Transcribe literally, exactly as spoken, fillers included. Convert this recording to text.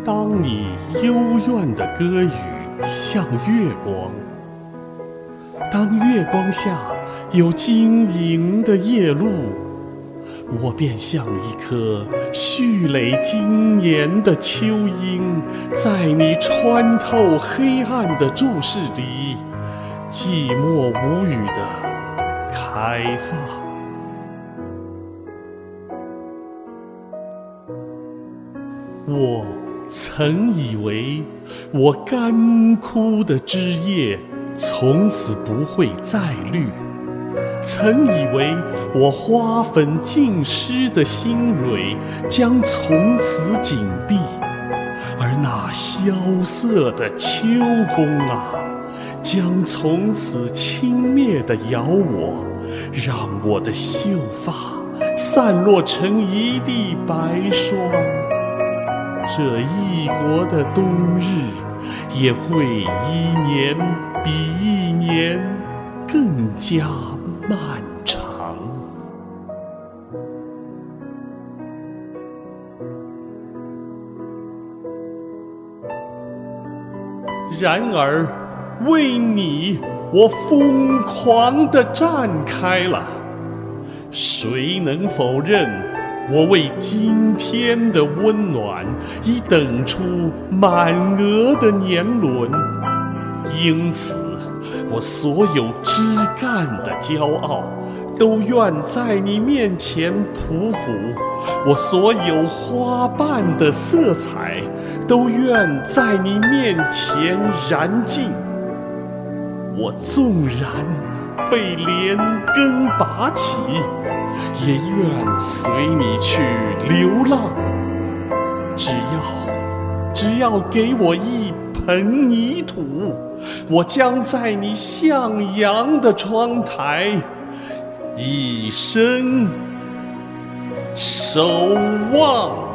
当你幽怨的歌语像月光，当月光下有晶莹的夜露，我便像一颗蓄累经年的秋樱，在你穿透黑暗的注视里，寂寞无语地开放。我曾以为我干枯的枝叶从此不会再绿，曾以为我花粉浸湿的心蕊将从此紧闭，而那萧瑟的秋风啊，将从此轻蔑地咬我，让我的秀发散落成一地白霜。这异国的冬日也会一年比一年更加漫长。然而，为你，我疯狂地站开了。谁能否认？我为今天的温暖已等出满额的年轮，因此我所有枝干的骄傲都愿在你面前匍匐，我所有花瓣的色彩都愿在你面前燃尽。我纵然被连根拔起，也愿随你去流浪。只要只要给我一盆泥土，我将在你向阳的窗台一生守望。